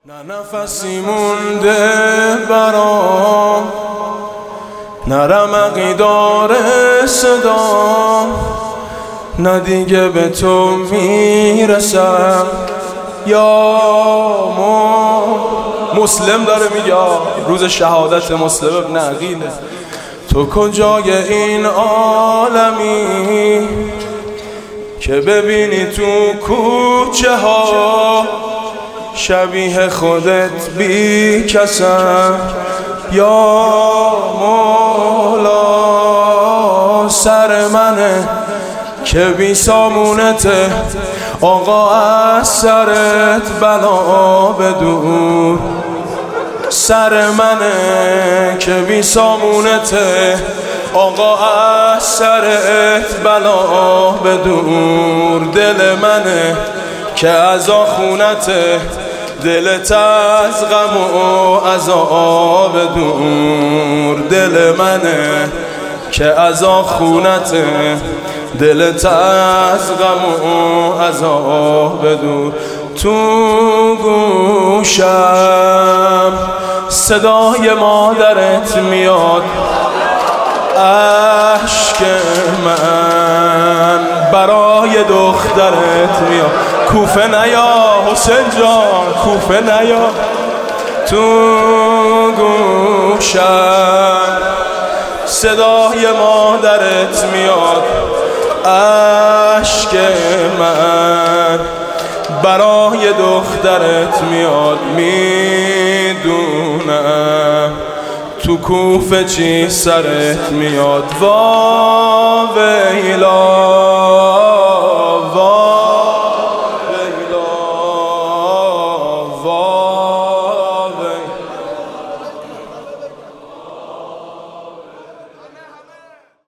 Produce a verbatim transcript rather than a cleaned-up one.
نه نفسی مونده برام، نه رمقی داره صدام، نه دیگه به تو میرسم. یا مسلم داره میگه، روز شهادت مسلم ابن عقیله، تو کجای این عالمی که ببینی تو کوچه ها شبیه خودت بی کسم. یا مولا سر منه که بی سامونته، آقا از سرت بلا بدور. سر منه که بی سامونته، آقا از سرت بلا بدور. دل منه که از آخونته، دلت از غم و عذاب دور. دل منه که از آخونته، دلت از غم و عذاب دور. تو گوشم صدای مادرت میاد، اشک من برای دخترت میاد. کوفه نیا حسین جان، کوفه نیا. تو گوشم صدای مادرت میاد، اشک من برای دخترت میاد. میدونم تو کوفه چی سرت میاد. وا ویلا